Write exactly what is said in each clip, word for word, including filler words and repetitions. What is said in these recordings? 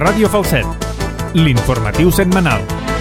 Ràdio Falset, l'informatiu setmanal.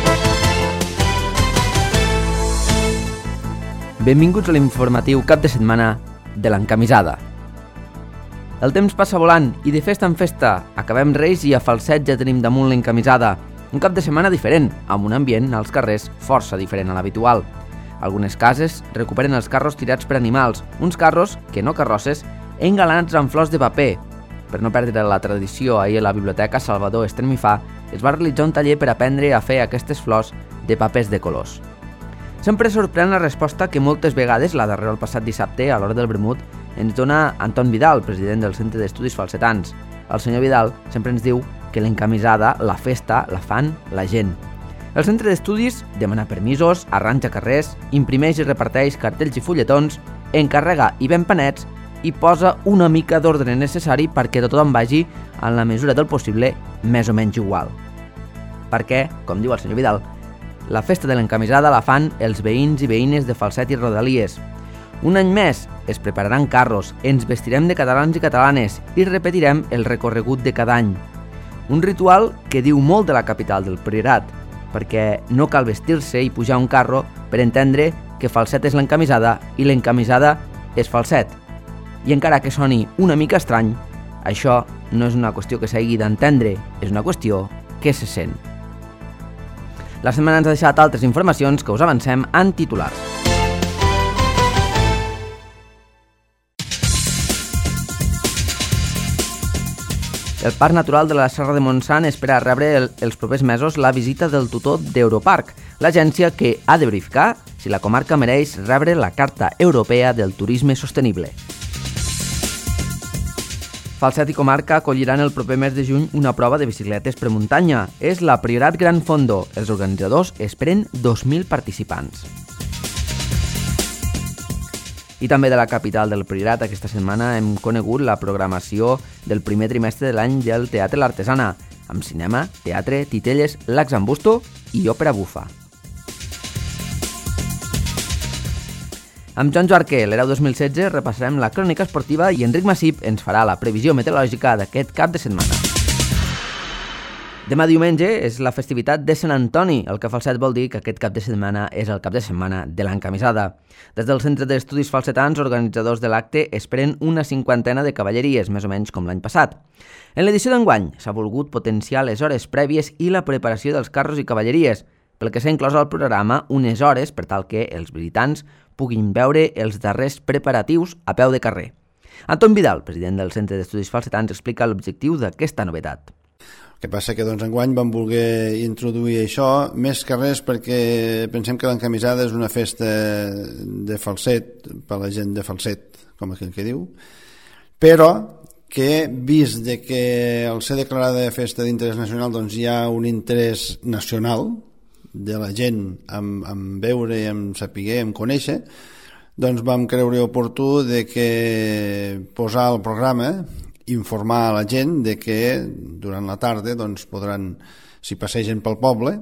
Benvinguts a l'informatiu cap de setmana de l'encamisada. El temps passa volant i de festa en festa acabem Reis i a Falset ja tenim damunt l'encamisada. Un cap de setmana diferent, amb un ambient als carrers força diferent a l'habitual. Algunes cases recuperen els carros tirats per animals, uns carros, que no carrosses, engalanats amb flors de paper. Per no perdre la tradició, ahir a la Biblioteca Salvador Estremifà es va realitzar un taller per aprendre a fer aquestes flors de papers de colors. Sempre sorprèn la resposta que moltes vegades, la darrera el passat dissabte, a l'hora del vermut, ens dona Anton Vidal, president del Centre d'Estudis Falsetans. El senyor Vidal sempre ens diu que l'encamisada, la festa, la fan la gent. El Centre d'Estudis demana permisos, arranja carrers, imprimeix i reparteix cartells i fulletons, encarrega i ven panets i posa una mica d'ordre necessari perquè tothom vagi, en la mesura del possible, més o menys igual. Perquè, com diu el senyor Vidal, la festa de l'encamisada la fan els veïns i veïnes de Falset i Rodalies. Un any més es prepararan carros, ens vestirem de catalans i catalanes i repetirem el recorregut de cada any. Un ritual que diu molt de la capital del Priorat, perquè no cal vestir-se i pujar un carro per entendre que Falset és l'encamisada i l'encamisada és Falset. I encara que soni una mica estrany, això no és una qüestió que s'hagi d'entendre, és una qüestió que se sent. La setmana ens ha deixat altres informacions que us avancem en titulars. El Parc Natural de la Serra de Montsant espera rebre el, els propers mesos la visita del tutor d'Europarc, l'agència que ha de verificar si la comarca mereix rebre la Carta Europea del Turisme Sostenible. Falset i comarca acolliran el proper mes de juny una prova de bicicletes per muntanya. És la Priorat Gran Fondo. Els organitzadors esperen dos mil participants. I també de la capital del Priorat, aquesta setmana hem conegut la programació del primer trimestre de l'any del Teatre L'Artesana, amb cinema, teatre, titelles, lacs amb busto i òpera bufa. Amb Joan Joarquer, l'Hereu dos mil setze, repassarem la crònica esportiva i Enric Massip ens farà la previsió meteorològica d'aquest cap de setmana. Demà diumenge és la festivitat de Sant Antoni, el que Falset vol dir que aquest cap de setmana és el cap de setmana de l'encamisada. Des del Centre d'Estudis Falsetans, organitzadors de l'acte esperen una cinquantena de cavalleries, més o menys com l'any passat. En l'edició d'enguany s'ha volgut potenciar les hores prèvies i la preparació dels carros i cavalleries, pel que s'ha inclòs al programa unes hores per tal que els visitants puguin veure els darrers preparatius a peu de carrer. Anton Vidal, president del Centre d'Estudis Falsetans, explica l'objectiu d'aquesta novetat. El que passa que doncs, enguany vam voler introduir això, més que res perquè pensem que l'encamisada és una festa de Falset, per la gent de Falset, com aquell que diu, però que vist de que al ser declarada festa d'interès nacional doncs hi ha un interès nacional de la gent en, en veure, en saber, en conèixer, doncs vam creure oportú de que posar el programa, informar a la gent de que durant la tarda doncs, podran, si passegen pel poble,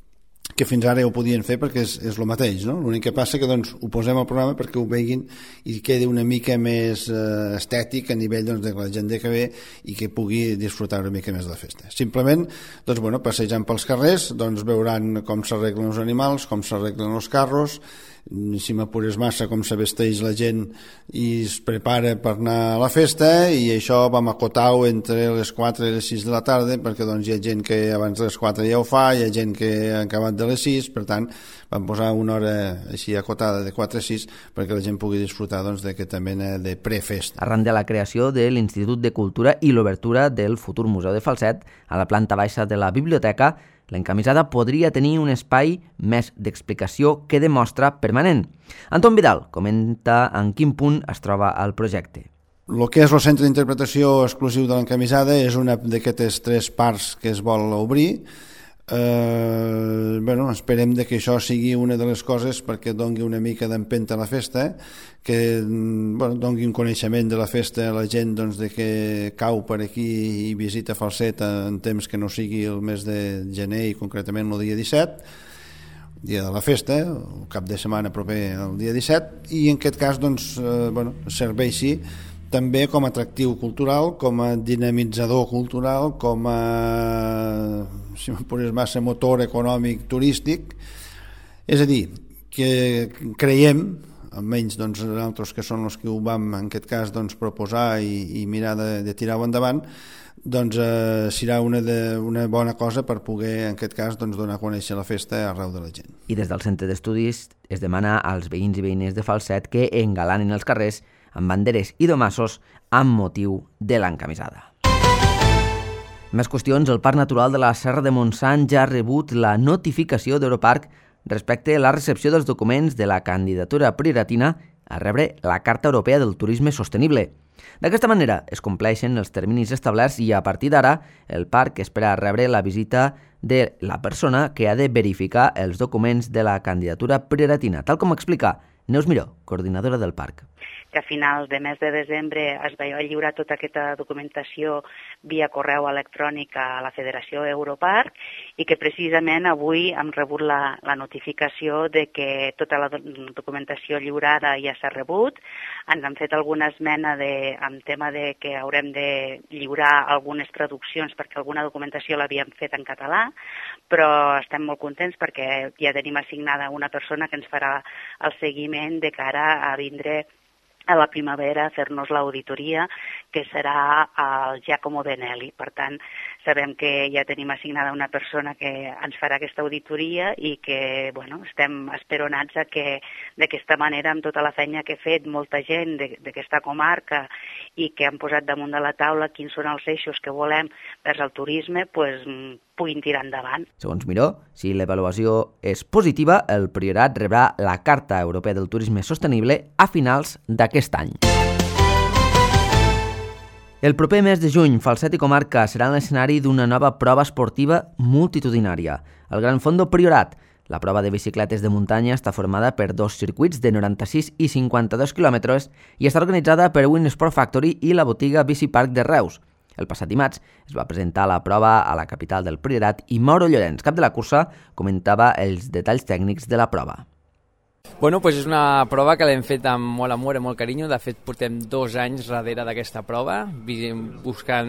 que fins ara ja ho podien fer perquè és, és el mateix, no? L'únic que passa que doncs, ho posem al programa perquè ho veguin i quedi una mica més eh, estètic a nivell doncs, de la gent que ve i que pugui disfrutar una mica més de la festa. Simplement, doncs, bueno, passejant pels carrers, doncs, veuran com s'arreglen els animals, com s'arreglen els carros, si m'apures massa com se vesteix la gent i es prepara per anar a la festa, i això vam acotar-ho entre les quatre i les sis de la tarda perquè doncs, hi ha gent que abans de les quatre ja ho fa, hi ha gent que ha acabat de les sis, per tant vam posar una hora així acotada de quatre a sis perquè la gent pugui disfrutar doncs, d'aquesta mena de prefesta. Arran de la creació de l'Institut de Cultura i l'obertura del futur Museu de Falset a la planta baixa de la biblioteca, l'encamisada podria tenir un espai més d'explicació que de mostra permanent. Anton Vidal comenta en quin punt es troba el projecte. El que és el centre d'interpretació exclusiu de l'encamisada és una d'aquestes tres parts que es vol obrir. Eh, bueno, esperem de que això sigui una de les coses perquè doni una mica d'empenta a la festa, que bueno, doni un coneixement de la festa a la gent doncs, de que cau per aquí i visita Falset en temps que no sigui el mes de gener i concretament el dia disset, dia de la festa, el cap de setmana proper al dia disset, i en aquest cas doncs, eh, bueno, serveixi també com a atractiu cultural, com a dinamitzador cultural, com a, si m'ho posés massa, motor econòmic turístic. És a dir, que creiem, almenys doncs, nosaltres que són els que ho vam en aquest cas doncs, proposar i, i mirar de, de tirar-ho endavant, doncs eh, serà una, de, una bona cosa per poder, en aquest cas, doncs, donar a conèixer la festa arreu de la gent. I des del centre d'estudis es demana als veïns i veïnes de Falset que engalanin els carrers amb banderes i domassos amb motiu de l'encamisada. Més qüestions, el Parc Natural de la Serra de Montsant ja ha rebut la notificació d'Europarc respecte a la recepció dels documents de la candidatura prioratina a rebre la Carta Europea del Turisme Sostenible. D'aquesta manera es compleixen els terminis establerts i a partir d'ara el parc espera rebre la visita de la persona que ha de verificar els documents de la candidatura prioratina, tal com explica Neus Miró, coordinadora del parc. Que a finals de mes de desembre es va lliurar tota aquesta documentació via correu electrònic a la Federació Europarc i que precisament avui hem rebut la, la notificació de que tota la documentació lliurada ja s'ha rebut. Ens han fet alguna esmena de, en tema de que haurem de lliurar algunes traduccions perquè alguna documentació l'havíem fet en català, però estem molt contents perquè ja tenim assignada una persona que ens farà el seguiment de cara a vindre a la primavera a fer-nos l'auditoria, que serà el Giacomo Benelli. Per tant, sabem que ja tenim assignada una persona que ens farà aquesta auditoria i que, bueno, estem esperonats a que d'aquesta manera, amb tota la feina que ha fet molta gent d'aquesta comarca i que han posat damunt de la taula quins són els eixos que volem vers el turisme, pues, puguin tirar endavant. Segons Miró, si l'avaluació és positiva, el Priorat rebrà la Carta Europea del Turisme Sostenible a finals d'aquest any. El proper mes de juny, Falset i comarca seran l'escenari d'una nova prova esportiva multitudinària, el Gran Fondo Priorat. La prova de bicicletes de muntanya està formada per dos circuits de noranta-sis i cinquanta-dos quilòmetres i està organitzada per Win Sport Factory i la botiga Bicipark de Reus. El passat dimarts es va presentar la prova a la capital del Priorat i Mauro Llorenç, cap de la cursa, comentava els detalls tècnics de la prova. Bueno, pues és una prova que l'hem fet amb molt amor i molt carinyo. De fet, portem dos anys darrere d'aquesta prova, buscant,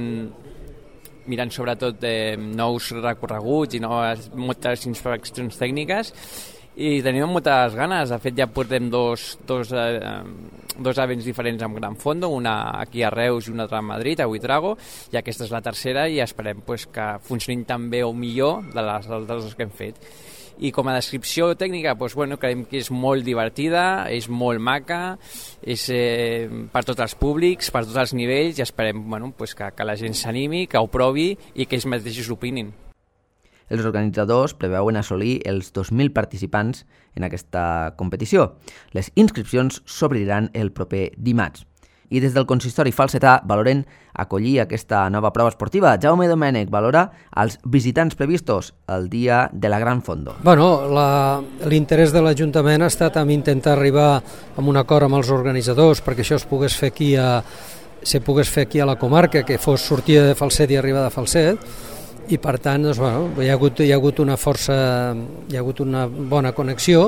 mirant sobretot eh, nous recorreguts i noves, moltes inspeccions tècniques, i tenim moltes ganes. De fet, ja portem dos, dos, eh, dos events diferents amb Gran Fondo, una aquí a Reus i una altra a Madrid, a Buitrago, i aquesta és la tercera i esperem pues, que funcionin tan bé o millor de les altres que hem fet. I com a descripció tècnica, doncs, bueno, creiem que és molt divertida, és molt maca, és eh, per tots els públics, per tots els nivells, i esperem bueno, pues que, que la gent s'animi, que ho provi i que ells mateixos opinin. Els organitzadors preveuen assolir els dos mil participants en aquesta competició. Les inscripcions s'obriran el proper dimarts. I des del consistori falsetà valoren acollir aquesta nova prova esportiva. Jaume Domènech valora els visitants previstos el dia de la Gran Fondo. Bueno, la, l'interès de l'Ajuntament ha estat en intentar arribar a un acord amb els organitzadors perquè això es pogués fer aquí a, se pogués fer aquí a la comarca, que fos sortida de Falset i arribada a Falset, i per tant doncs, bueno, hi ha hagut, hi ha hagut una força, hi ha hagut una bona connexió,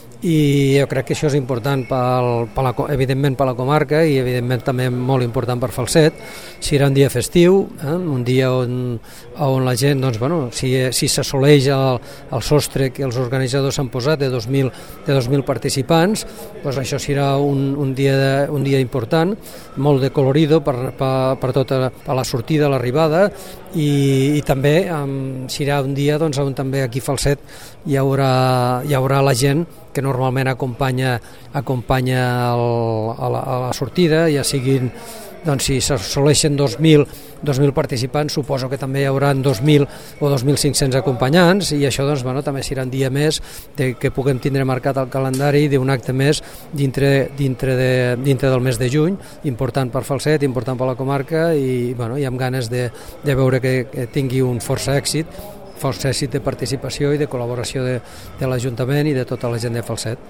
i jo crec que això és important pel, per la, evidentment per la comarca i evidentment també molt important per Falset. Serà un dia festiu, eh? Un dia on, on la gent, doncs, bueno, si, si s'assoleix el, el sostre que els organitzadors s'han posat de dos mil, de dos mil participants, doncs això serà un, un, dia de, un dia important, molt de colorido per, per, per tota per la sortida, l'arribada, i, i també um, serà un dia doncs, on també aquí a Falset hi haurà, hi haurà la gent que normalment acompanya, acompanya el, a, la, a la sortida, ja siguin, doncs si s'assoleixen dos mil participants, suposo que també hi haurà dos mil o dos mil cinc-cents acompanyants, i això doncs, bueno, també serà un dia més de, que puguem tindre marcat el calendari d'un acte més dintre, dintre, de, dintre del mes de juny, important per Falset, important per la comarca, i, bueno, i amb ganes de, de veure que, que tingui un força èxit, força èxit de participació i de col·laboració de, de l'Ajuntament i de tota la gent de Falset.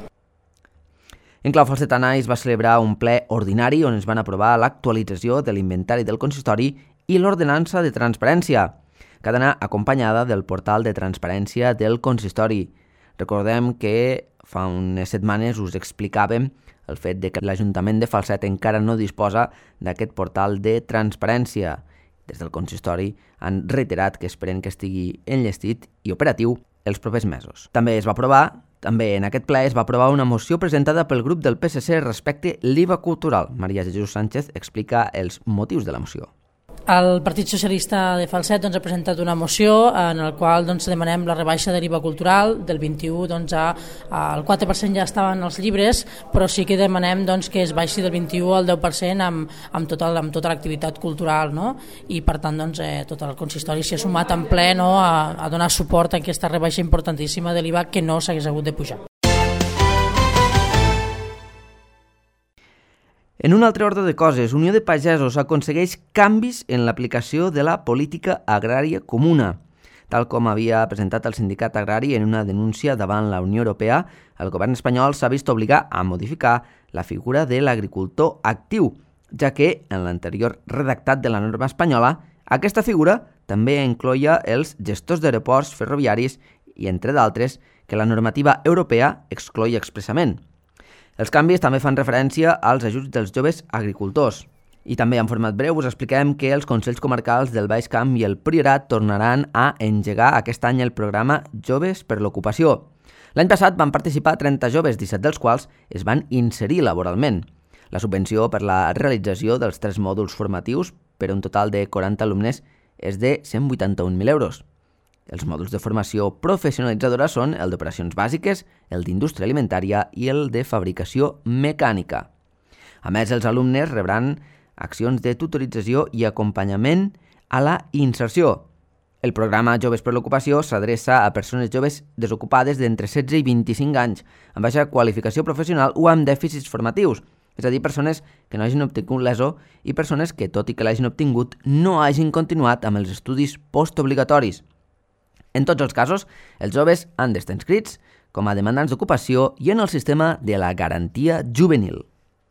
En clau falsetana es va celebrar un ple ordinari on es van aprovar l'actualització de l'inventari del consistori i l'ordenança de transparència, que ha d'anar acompanyada del portal de transparència del consistori. Recordem que fa unes setmanes us explicàvem el fet de que l'Ajuntament de Falset encara no disposa d'aquest portal de transparència. Des del consistori han reiterat que esperen que estigui enllestit i operatiu els propers mesos. També es va aprovar, també en aquest ple es va aprovar una moció presentada pel grup del P S C respecte l'I V A cultural. Maria Jesús Sánchez explica els motius de la moció. El Partit Socialista de Falset doncs, ha presentat una moció en la qual doncs, demanem la rebaixa de l'I V A cultural del vint-i-u doncs, a, al quatre per cent ja estaven els llibres, però sí que demanem doncs, que es baixi del vint-i-u al deu per cent amb, amb, tota, amb tota l'activitat cultural, no? I per tant doncs, eh, tot el consistori s'hi ha sumat en ple, no? a, a donar suport a aquesta rebaixa importantíssima de l'I V A que no s'hagués hagut de pujar. En un altre ordre de coses, Unió de Pagesos aconsegueix canvis en l'aplicació de la política agrària comuna. Tal com havia presentat el sindicat agrari en una denúncia davant la Unió Europea, el govern espanyol s'ha vist obligat a modificar la figura de l'agricultor actiu, ja que en l'anterior redactat de la norma espanyola, aquesta figura també incloïa els gestors d'aeroports ferroviaris i, entre d'altres, que la normativa europea excloïa expressament. Els canvis també fan referència als ajuts dels joves agricultors. I també en format breu us expliquem que els Consells Comarcals del Baix Camp i el Priorat tornaran a engegar aquest any el programa Joves per l'Ocupació. L'any passat van participar trenta joves, disset dels quals es van inserir laboralment. La subvenció per la realització dels tres mòduls formatius per un total de quaranta alumnes és de cent vuitanta-un mil euros. Els mòduls de formació professionalitzadora són el d'operacions bàsiques, el d'indústria alimentària i el de fabricació mecànica. A més, els alumnes rebran accions de tutorització i acompanyament a la inserció. El programa Joves per l'Ocupació s'adreça a persones joves desocupades d'entre setze i vint-i-cinc anys, amb baixa qualificació professional o amb dèficits formatius, és a dir, persones que no hagin obtingut l'E S O i persones que, tot i que l'hagin obtingut, no hagin continuat amb els estudis postobligatoris. En tots els casos, els joves han d'estar inscrits com a demandants d'ocupació i en el sistema de la garantia juvenil.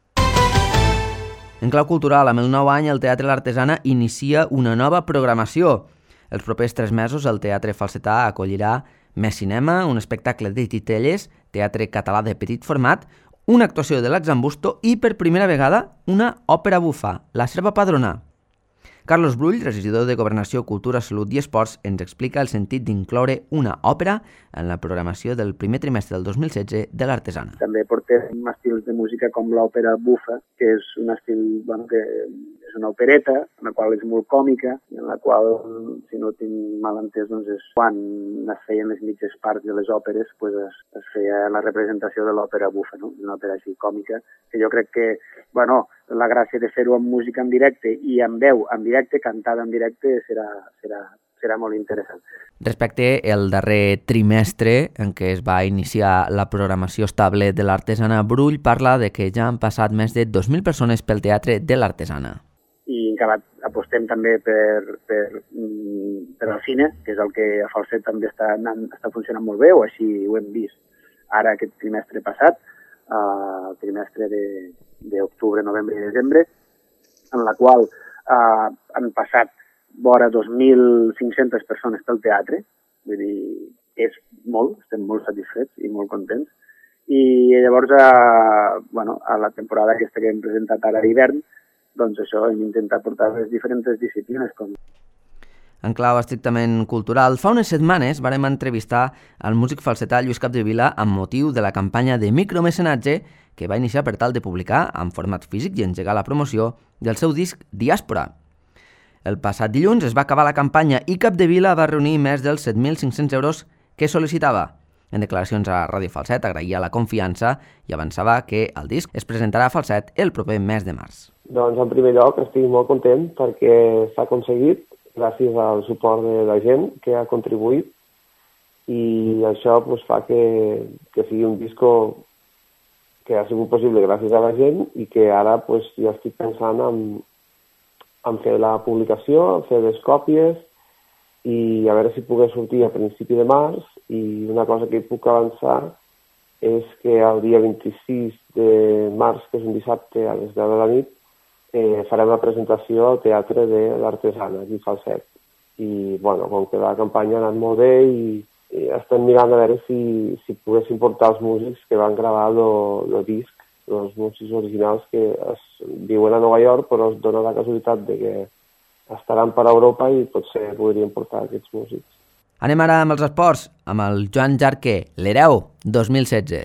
En clau cultural, amb el nou any, el Teatre L'Artesana inicia una nova programació. Els propers tres mesos, el Teatre Falsetà acollirà Més Cinema, un espectacle de titelles, teatre català de petit format, una actuació de l'Axambusto i, per primera vegada, una òpera bufa, La Serva Padrona. Carlos Brull, regidor de Governació, Cultura, Salut i Esports, ens explica el sentit d'incloure una òpera en la programació del primer trimestre del dos mil setze de l'Artesana. També portem estils de música com l'òpera bufa, que és un estil, bueno, que és una opereta, en la qual és molt còmica, i en la qual, si no tinc mal entès, doncs és quan es feien les mitges parts de les òperes, pues es, es feia la representació de l'òpera bufa, no? Una òpera així còmica, que jo crec que, bueno, la gràcia de fer-ho amb música en directe i amb veu en directe, cantada en directe, serà, serà, serà molt interessant. Respecte al darrer trimestre en què es va iniciar la programació estable de l'Artesana, Brull parla de que ja han passat més de dos mil persones pel Teatre de l'Artesana. I encara apostem també per, per, per el cine, que és el que a Falset també està, anant, està funcionant molt bé, o així ho hem vist ara aquest trimestre passat, el trimestre de d'octubre, novembre i desembre, en la qual eh, han passat vora dos mil cinc-centes persones pel teatre, vull dir, és molt, estem molt satisfets i molt contents. I llavors, eh, bueno, a la temporada aquesta que hem presentat ara d'hivern, doncs això, hem intentat portar les diferents disciplines. Com... En clau estrictament cultural, fa unes setmanes vàrem entrevistar el músic falsetà Lluís Capdevila amb motiu de la campanya de micromecenatge que va iniciar per tal de publicar en format físic i engegar la promoció del seu disc Diàspora. El passat dilluns es va acabar la campanya i Capdevila va reunir més dels set mil cinc-cents euros que sol·licitava. En declaracions a Ràdio Falset agraïa la confiança i avançava que el disc es presentarà a Falset el proper mes de març. Doncs en primer lloc estic molt content perquè s'ha aconseguit gràcies al suport de la gent que ha contribuït i això pues, fa que, que sigui un disco que ha sigut possible gràcies a la gent i que ara pues, ja estic pensant en, en fer la publicació, en fer les còpies i a veure si pogués sortir a principi de març. I una cosa que puc avançar és que el dia vint-i-sis de març, que és un dissabte a les deu de la nit, eh, farem la presentació al Teatre de l'Artesana, aquí a Falset. I, bueno, com que la campanya ha anat molt bé i, i estem mirant a veure si, si poguéssim portar els músics que van gravar el disc els músics originals que es viuen a Nova York, però es dona la casualitat de que estaran per Europa i potser podrien portar aquests músics. Anem ara amb els esports, amb el Joan Jarque, l'Hereu dos mil setze.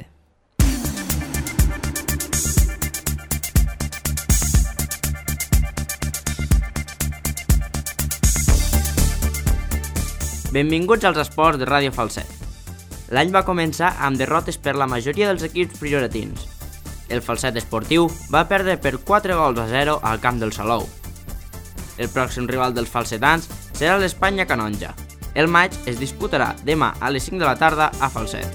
Benvinguts als esports de Ràdio Falset. L'any va començar amb derrotes per la majoria dels equips prioratins. El Falset esportiu va perdre per quatre gols a zero al camp del Salou. El pròxim rival dels falsetans serà l'Espanya Canonja. El maig es disputarà demà a les cinc de la tarda a Falset.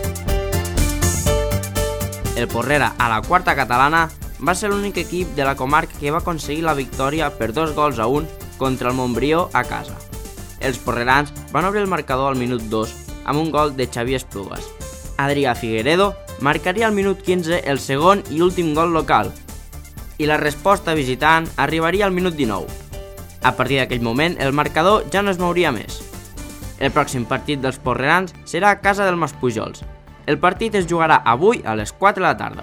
El Porrera, a la quarta catalana, va ser l'únic equip de la comarca que va aconseguir la victòria per dos gols a un contra el Montbrió a casa. Els porrerans van obrir el marcador al minut dos amb un gol de Xavier Esplugues. Adrià Figueredo marcaria al minut quinze el segon i últim gol local i la resposta visitant arribaria al minut dinou. A partir d'aquell moment el marcador ja no es mouria més. El pròxim partit dels porrerans serà a casa del Maspujols. El partit es jugarà avui a les quatre de la tarda.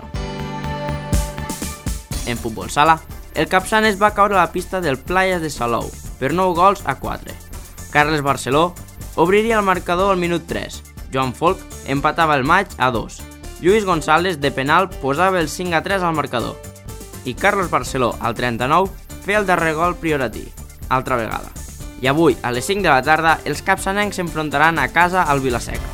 En futbol sala, el Capçanes va caure a la pista del Playas de Salou per nou gols a quatre. Carles Barceló obriria el marcador al minut tres. Joan Folk empatava el maig a dos. Lluís González de penal posava el cinc a tres al marcador. I Carlos Barceló, al trenta-nou, feia el darrer gol prioratí, altra vegada. I avui, a les cinc de la tarda, els capçanencs s'enfrontaran a casa al Vilaseca.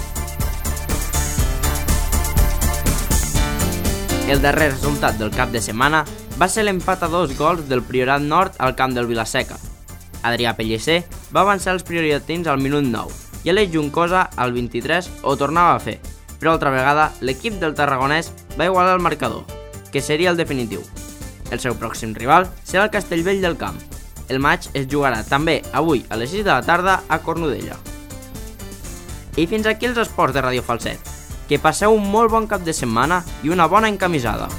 El darrer resultat del cap de setmana va ser l'empat a dos gols del Priorat Nord al camp del Vilaseca. Adrià Pellicer va avançar els prioratins al minut nou i Aleix Juncosa al vint-i-tres ho tornava a fer, però altra vegada l'equip del tarragonès va igualar el marcador, que seria el definitiu. El seu pròxim rival serà el Castellvell del Camp. El maig es jugarà també avui a les sis de la tarda a Cornudella. I fins aquí els esports de Ràdio Falset. Que passeu un molt bon cap de setmana i una bona encamisada.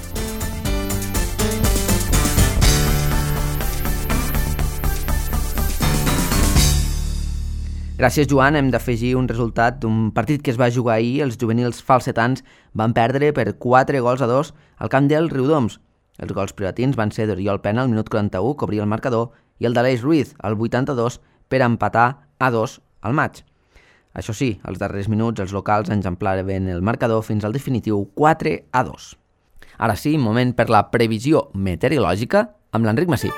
Gràcies, Joan. Hem d'afegir un resultat d'un partit que es va jugar ahir. Els juvenils falsetans van perdre per quatre gols a dos al camp del Riudoms. Els gols prioratins van ser d'Oriol Pena al minut quaranta-u, que obria el marcador, i el d'Aleix Ruiz al vuitanta-dos per empatar a dos al maig. Això sí, als darrers minuts els locals enjamplaven el marcador fins al definitiu quatre a dos. Ara sí, moment per la previsió meteorològica amb l'Enric Massip.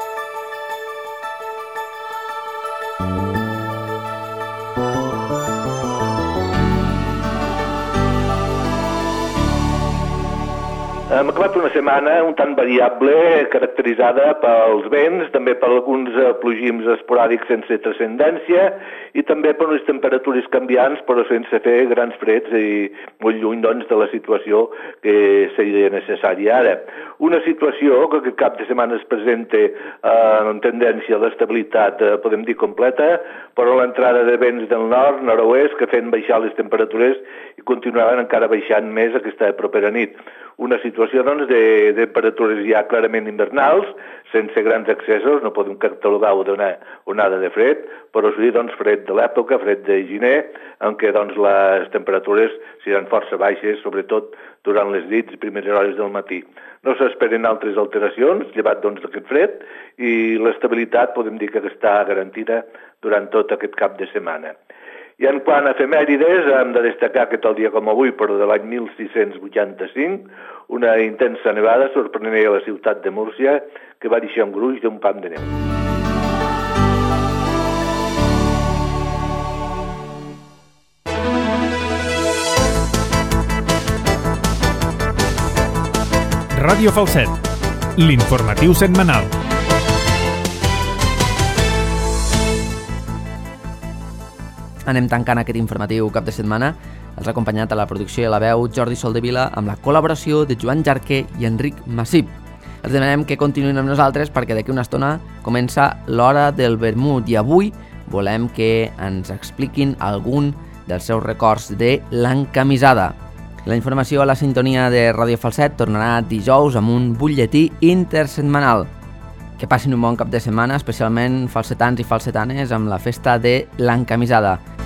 Hem acabat una setmana un tant variable, caracteritzada pels vents, també per alguns plogims esporàdics sense transcendència i també per unes temperatures canviants però sense fer grans freds i molt lluny doncs, de la situació que seria necessària ara. Una situació que aquest cap de setmana es presenta eh, en tendència a l'estabilitat, eh, podem dir, completa, però l'entrada de vents del nord, nord-oest, que feien baixar les temperatures i continuaven encara baixant més aquesta propera nit. Una situació doncs, de, de temperatures ja clarament invernals, sense grans excessos, no podem catalogar-ho d'una onada de fred, però sí doncs, fred de l'època, fred de gener, en què doncs, les temperatures seran força baixes, sobretot durant les nits i primeres hores del matí. No s'esperen altres alteracions, llevat doncs, d'aquest fred, i l'estabilitat podem dir que està garantida durant tot aquest cap de setmana. I en quant a efemèrides, hem de destacar que tal dia com avui, però de l'any mil sis-cents vuitanta-cinc, una intensa nevada sorprenia la ciutat de Múrcia, que va deixar un gruix d'un pam de neu. Ràdio Falset, l'informatiu setmanal. Anem tancant aquest informatiu cap de setmana. Els ha acompanyat a la producció i a la veu Jordi Soldevila amb la col·laboració de Joan Jarque i Enric Massip. Els demanem que continuïn amb nosaltres perquè d'aquí una estona comença l'hora del vermut i avui volem que ens expliquin algun dels seus records de l'encamisada. La informació a la sintonia de Ràdio Falset tornarà dijous amb un butlletí intersetmanal. Que passin un bon cap de setmana, especialment falsetans i falsetanes, amb la festa de l'encamisada.